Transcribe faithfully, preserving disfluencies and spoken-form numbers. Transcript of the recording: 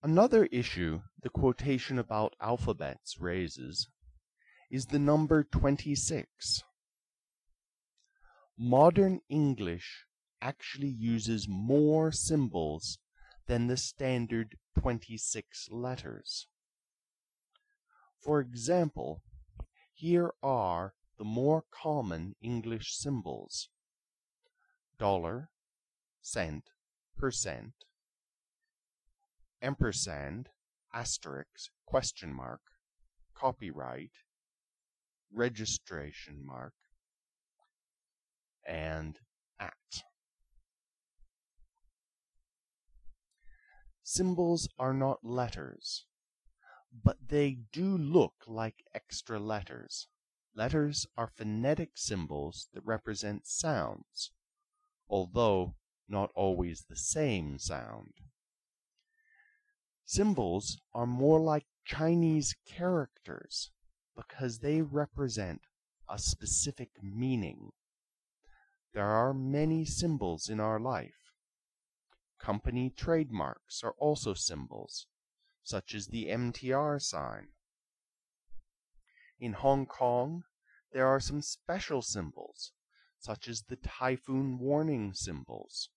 Another issue the quotation about alphabets raises is the number twenty-six. Modern English actually uses more symbols than the standard twenty-six letters. For example, here are the more common English symbols: dollar, cent, percent, ampersand, asterisk, question mark, copyright, registration mark, and at. Symbols are not letters, but they do look like extra letters. Letters are phonetic symbols that represent sounds, although not always the same sound. Symbols are more like Chinese characters because they represent a specific meaning. There are many symbols in our life. Company trademarks are also symbols, such as the M T R sign. In Hong Kong, there are some special symbols, such as the typhoon warning symbols.